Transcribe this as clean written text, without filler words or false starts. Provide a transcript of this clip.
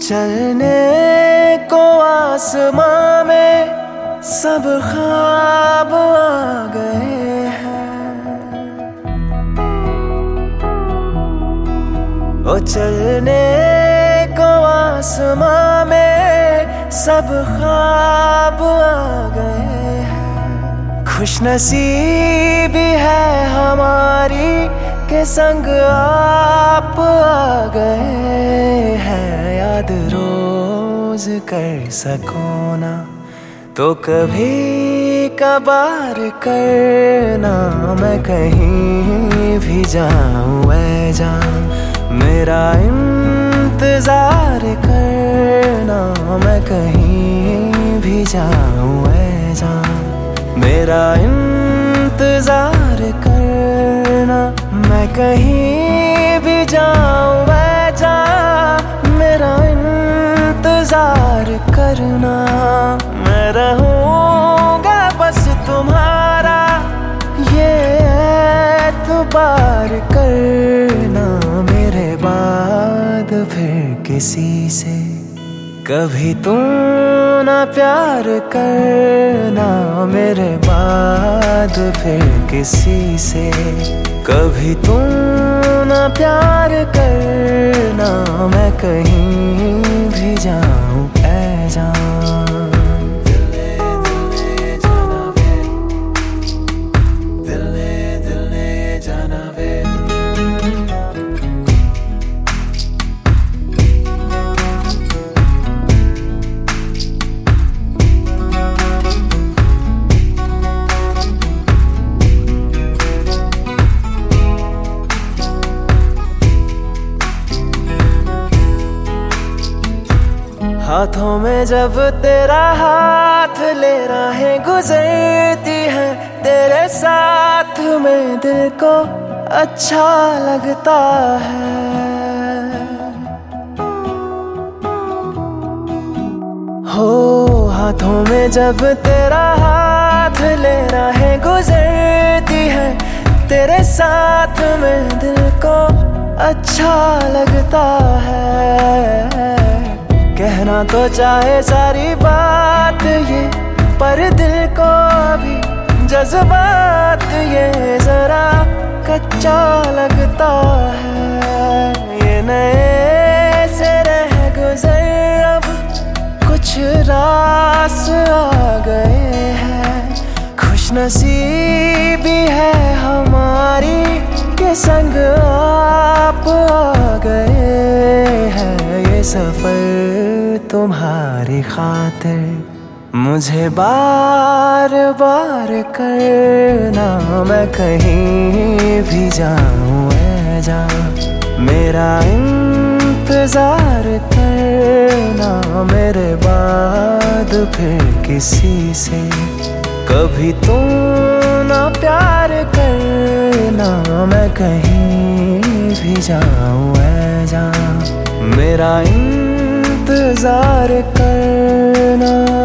चलने को आसमां में सब ख्वाब आ गए हैं। ओ चलने को आसमां में सब ख्वाब आ गए हैं। खुशनसीबी है हमारी के संग आप आ गए हैं। याद रोज कर सको ना तो कभी कभार करना। मैं कहीं भी जाऊं ऐ जान मेरा इंतजार करना। मैं कहीं भी जाऊं ऐ जान मेरा इंतजार करना। मैं कहीं भी जाऊं ऐ जान मेरा इंतजार करना। मैं रहूंगा बस तुम्हारा ये एतबार करना। मेरे बाद फिर किसी से कभी तुम ना प्यार करना। मेरे बाद फिर किसी से कभी तुम ना प्यार करना। मैं कहीं भी जाऊं ऐ जान हाथों में जब तेरा हाथ ले राहें गुजरती हैं तेरे साथ में दिल को अच्छा लगता है। हो हाथों में जब तेरा हाथ ले राहें गुजरती हैं तेरे साथ में दिल को अच्छा लगता है। कहना तो चाहे सारी बात ये पर दिल को अभी जज्बात ये जरा कच्चा लगता है। ये नए से रह गुजर अब कुछ रास आ गए हैं। खुशनसीबी है हमारी के संग आप आ गए हैं। ये सफर तुम्हारी खातिर मुझे बार बार करना। मैं कहीं भी जाऊं ऐ जान मेरा इंतजार करना। मेरे बाद फिर किसी से कभी तुम ना प्यार करना। मैं कहीं भी जाऊं ऐ जान मेरा इंतजार करना।